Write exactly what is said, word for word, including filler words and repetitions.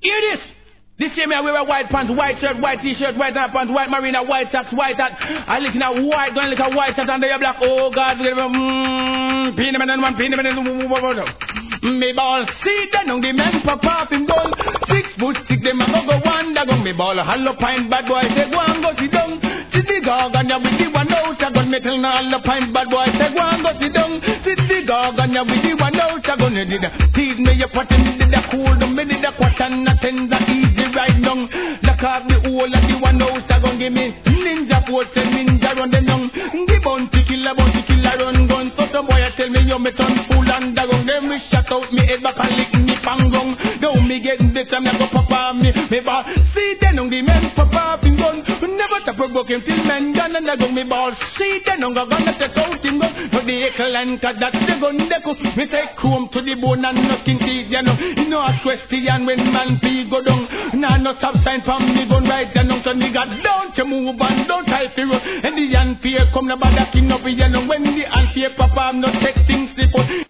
Hear this. This year me I wear a white pants, white shirt, white t-shirt, white pants, white marina, white socks, white hat. I look in a white, don't look a white hat under your black. Oh God, mmm, pin man and one pin man and me ball. See them on the men pop off in goal. Six foot six, them a go go one, da go me ball. Hello pine bad boy, say go and go sit down. Sit the dog and ya with the one out, I gun metal now. Hello pine bad boy, say go and go sit down. Sit the dog and ya with the one out, I gun it. Tease me your pot and did the cool, the me did the question, nothing that easy. Right now, lock up the whole of the one house, I gon' give me ninja force and ninja run them down. Give bounty killer, bounty killer run gun. So some boy tell me you me turn fool and I gon' them me shut out me head back and lick me pang gong. Don't me getting this time, I go pop on me, me ball. See then on the men pop off in gun. Never stop provoking till men gun and I gon' me ball. See then on the gun that take out him gun. For the eckle and cause that's the gun they go. Me take home to the bone and nothing teeth, you know. You know a question when man fee go down. Nah, no stop sign from me gun right and out so nigga don't you move and don't try to run. And the hand fear come no bother king up with you know when the hand fear papa I'm not texting slip out.